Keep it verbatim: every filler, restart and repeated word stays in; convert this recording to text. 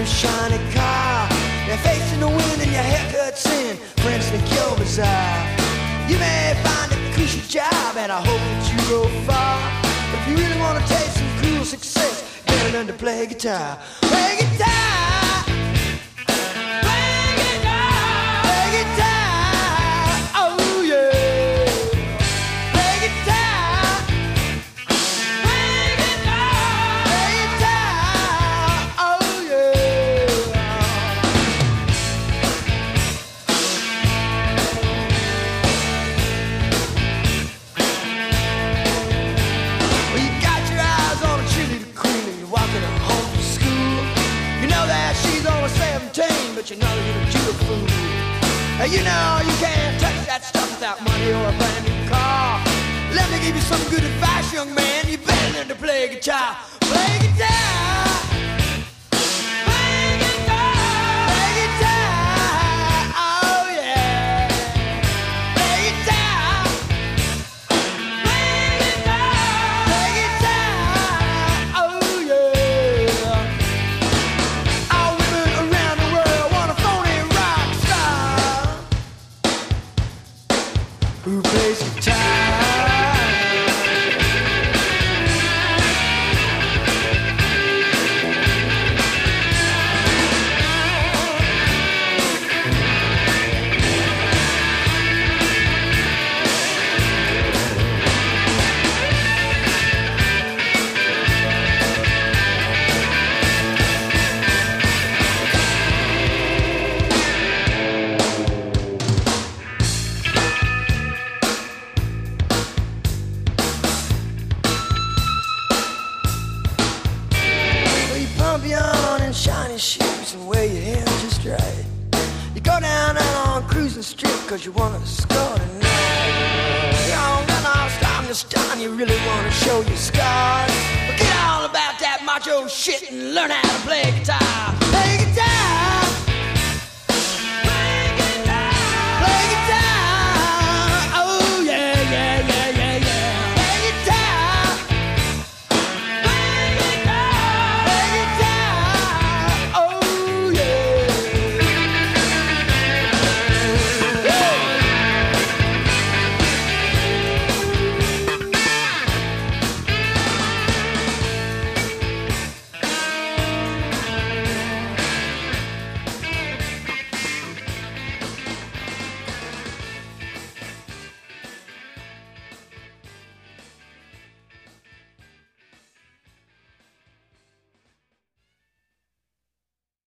new shiny car. You're facing the wind and your haircut's in Princely Cure Bazaar. You may find a crucial job and I hope that you go far. But if you really want to taste some cool success, get it learn to play guitar. Play guitar. Play guitar. Play guitar. Oh yeah. Play guitar. Play guitar. Play guitar. Oh yeah. Well, you got your eyes on a cheerleader queen and you're walking her home from school. You know that she's only seventeen, but you know you're a beautiful fool. And you know you can't touch that stuff without money or a brand new car. Let me give you some good advice, young man. You better learn to play guitar. Play guitar. Play guitar. Play guitar. Oh yeah. Play guitar. Play guitar. Play guitar. Oh yeah. All women around the world want a phony rock star who plays guitar. Well, you pump your on in shiny shoes and wear your hair just right. You go down out on Cruising Street cause you wanna score tonight. You don't got no time to stun, you really wanna show your scars. Forget all about that macho shit and learn how to play guitar.